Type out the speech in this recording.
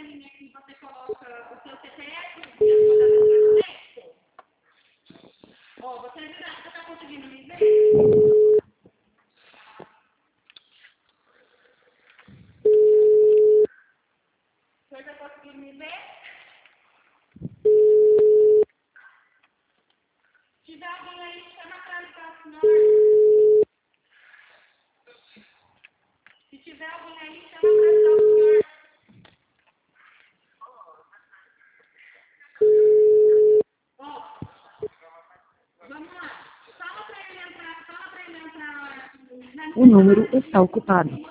telinha aqui, você coloca o seu CPF e as coordenadas do texto. Ó, você está conseguindo me ver? Você está conseguindo me ver? Se tiver alguém aí, chama para ligar o senhor. Se tiver alguém aí, chama para ligar o senhor. Ó, vamos lá. Fala para ele entrar O número está ocupado.